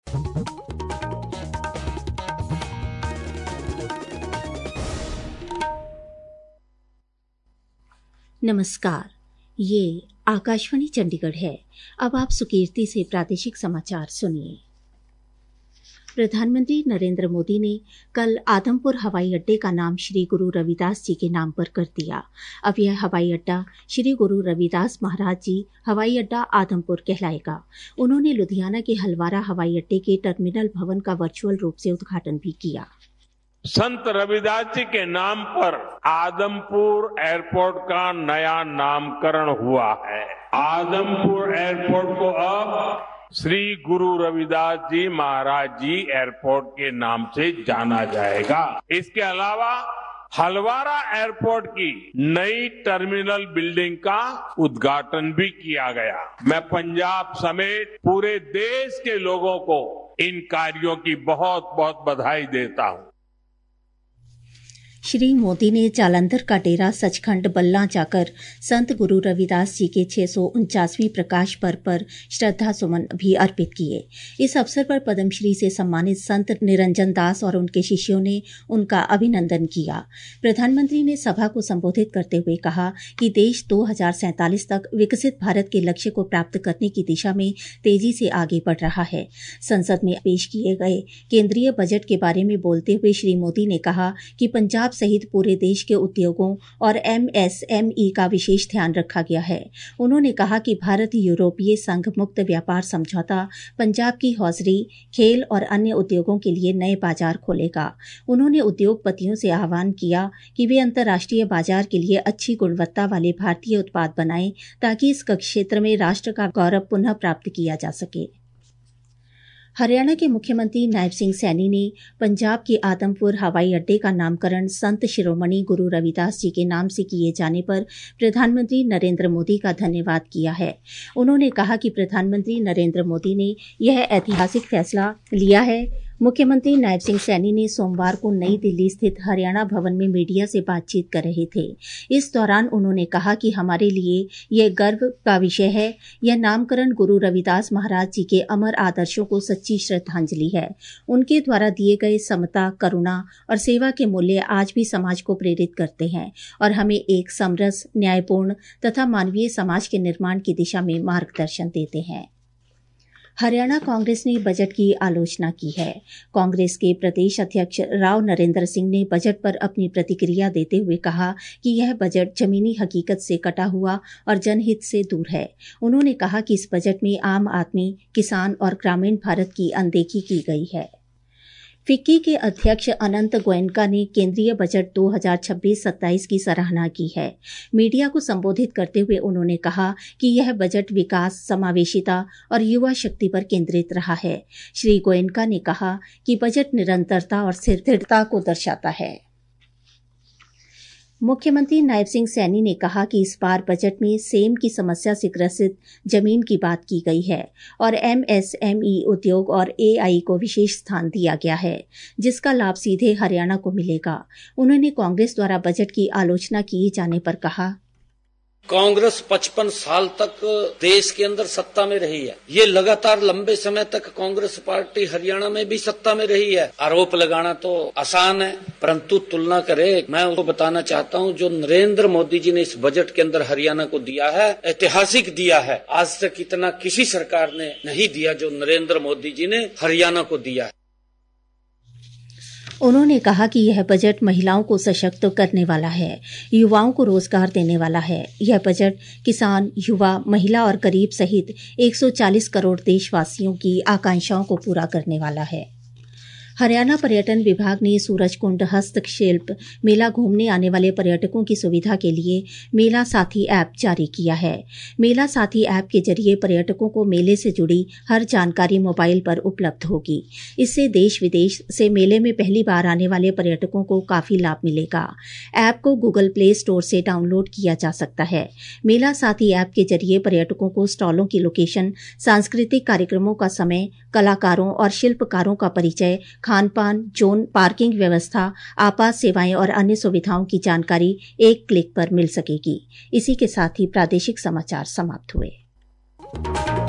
नमस्कार, ये आकाशवाणी चंडीगढ़ है। अब आप सुकीर्ति से प्रादेशिक समाचार सुनिए। प्रधानमंत्री नरेंद्र मोदी ने कल आदमपुर हवाई अड्डे का नाम श्री गुरु रविदास जी के नाम पर कर दिया। अब यह हवाई अड्डा श्री गुरु रविदास महाराज जी हवाई अड्डा आदमपुर कहलाएगा। उन्होंने लुधियाना के हलवारा हवाई अड्डे के टर्मिनल भवन का वर्चुअल रूप से उद्घाटन भी किया। संत रविदास जी के नाम पर आदमपुर एयरपोर्ट का नया नामकरण हुआ है। आदमपुर एयरपोर्ट को अब श्री गुरु रविदास जी महाराज जी एयरपोर्ट के नाम से जाना जाएगा। इसके अलावा हलवारा एयरपोर्ट की नई टर्मिनल बिल्डिंग का उद्घाटन भी किया गया। मैं पंजाब समेत पूरे देश के लोगों को इन कार्यों की बहुत बहुत बधाई देता हूं। श्री मोदी ने जालंधर का डेरा सचखंड बल्ला जाकर संत गुरु रविदास जी के 649वीं प्रकाश पर्व पर श्रद्धा सुमन भी अर्पित किए। इस अवसर पर पद्मश्री से सम्मानित संत निरंजन दास और उनके शिष्यों ने उनका अभिनंदन किया। प्रधानमंत्री ने सभा को संबोधित करते हुए कहा कि देश 2047 तक विकसित भारत के लक्ष्य को प्राप्त करने की दिशा में तेजी से आगे बढ़ रहा है। संसद में पेश किए गए केंद्रीय बजट के बारे में बोलते हुए श्री मोदी ने कहा कि पंजाब सहित पूरे देश के उद्योगों और MSME का विशेष ध्यान रखा गया है। उन्होंने कहा कि भारत यूरोपीय संघ मुक्त व्यापार समझौता पंजाब की हौजरी, खेल और अन्य उद्योगों के लिए नए बाजार खोलेगा। उन्होंने उद्योगपतियों से आह्वान किया कि वे अंतर्राष्ट्रीय बाजार के लिए अच्छी गुणवत्ता वाले भारतीय उत्पाद बनाएं ताकि इस क्षेत्र में राष्ट्र का गौरव पुनः प्राप्त किया जा सके। हरियाणा के मुख्यमंत्री नायब सिंह सैनी ने पंजाब के आदमपुर हवाई अड्डे का नामकरण संत शिरोमणि गुरु रविदास जी के नाम से किए जाने पर प्रधानमंत्री नरेंद्र मोदी का धन्यवाद किया है। उन्होंने कहा कि प्रधानमंत्री नरेंद्र मोदी ने यह ऐतिहासिक फैसला लिया है। मुख्यमंत्री नायब सिंह सैनी ने सोमवार को नई दिल्ली स्थित हरियाणा भवन में मीडिया से बातचीत कर रहे थे। इस दौरान उन्होंने कहा कि हमारे लिए यह गर्व का विषय है। यह नामकरण गुरु रविदास महाराज जी के अमर आदर्शों को सच्ची श्रद्धांजलि है। उनके द्वारा दिए गए समता, करुणा और सेवा के मूल्य आज भी समाज को प्रेरित करते हैं और हमें एक समरस, न्यायपूर्ण तथा मानवीय समाज के निर्माण की दिशा में मार्गदर्शन देते हैं। हरियाणा कांग्रेस ने बजट की आलोचना की है। कांग्रेस के प्रदेश अध्यक्ष राव नरेंद्र सिंह ने बजट पर अपनी प्रतिक्रिया देते हुए कहा कि यह बजट जमीनी हकीकत से कटा हुआ और जनहित से दूर है। उन्होंने कहा कि इस बजट में आम आदमी, किसान और ग्रामीण भारत की अनदेखी की गई है। फिक्की के अध्यक्ष अनंत गोयनका ने केंद्रीय बजट 2026-27 की सराहना की है। मीडिया को संबोधित करते हुए उन्होंने कहा कि यह बजट विकास, समावेशिता और युवा शक्ति पर केंद्रित रहा है। श्री गोयनका ने कहा कि बजट निरंतरता और स्थिरता को दर्शाता है। मुख्यमंत्री नायब सिंह सैनी ने कहा कि इस बार बजट में सेम की समस्या से ग्रसित जमीन की बात की गई है और MSME उद्योग और AI को विशेष स्थान दिया गया है, जिसका लाभ सीधे हरियाणा को मिलेगा। उन्होंने कांग्रेस द्वारा बजट की आलोचना किए जाने पर कहा, कांग्रेस 55 साल तक देश के अंदर सत्ता में रही है। ये लगातार लंबे समय तक कांग्रेस पार्टी हरियाणा में भी सत्ता में रही है। आरोप लगाना तो आसान है, परंतु तुलना करें, मैं उसको बताना चाहता हूं, जो नरेंद्र मोदी जी ने इस बजट के अंदर हरियाणा को दिया है, ऐतिहासिक दिया है। आज तक इतना किसी सरकार ने नहीं दिया जो नरेंद्र मोदी जी ने हरियाणा को दिया है। उन्होंने कहा कि यह बजट महिलाओं को सशक्त करने वाला है, युवाओं को रोजगार देने वाला है। यह बजट किसान, युवा, महिला और गरीब सहित 140 करोड़ देशवासियों की आकांक्षाओं को पूरा करने वाला है। हरियाणा पर्यटन विभाग ने सूरजकुंड हस्तशिल्प मेला घूमने आने वाले पर्यटकों की सुविधा के लिए मेला साथी ऐप जारी किया है। मेला साथी ऐप के जरिए पर्यटकों को मेले से जुड़ी हर जानकारी मोबाइल पर उपलब्ध होगी। इससे देश विदेश से मेले में पहली बार आने वाले पर्यटकों को काफी लाभ मिलेगा। ऐप को गूगल प्ले स्टोर से डाउनलोड किया जा सकता है। मेला साथी ऐप के जरिए पर्यटकों को स्टॉलों की लोकेशन, सांस्कृतिक कार्यक्रमों का समय, कलाकारों और शिल्पकारों का परिचय, खान-पान, जोन, पार्किंग व्यवस्था, आपात सेवाएं और अन्य सुविधाओं की जानकारी एक क्लिक पर मिल सकेगी। इसी के साथ ही प्रादेशिक समाचार समाप्त हुए।